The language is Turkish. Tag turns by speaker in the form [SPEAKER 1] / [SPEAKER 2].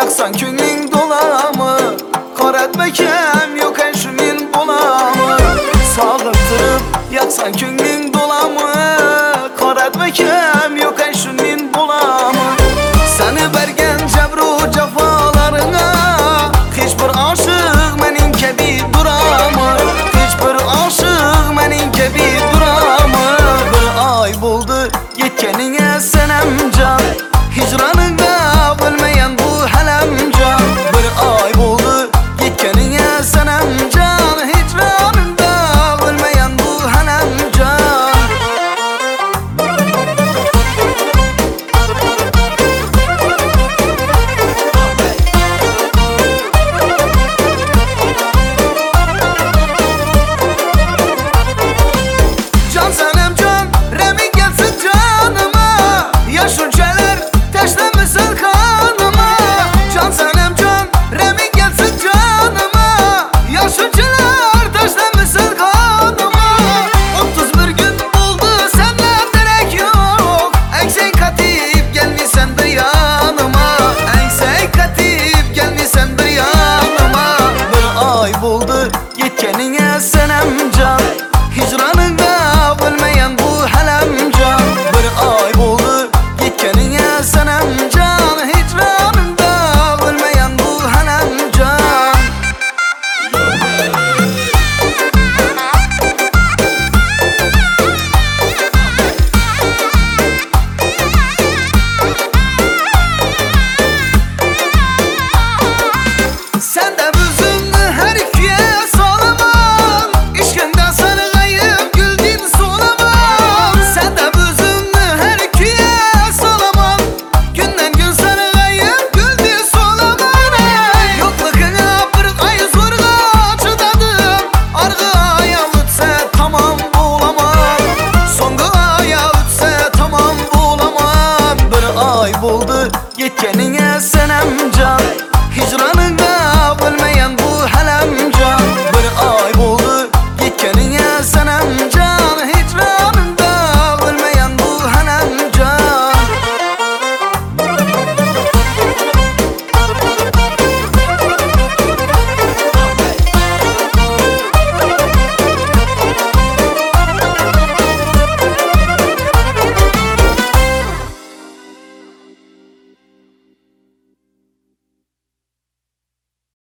[SPEAKER 1] yaksan ko'ngling dolamı, qaratmakam yo'q shu men bo'lamı. Sog'ib turib yaksan ko'ngling dolamı, qaratmakam yo'q shu men bo'lamı. Seni bergen jabru jafolarına hech bir oshiq mening kabi duramı, hech bir oshiq mening kabi duramı. Bir oy bo'ldi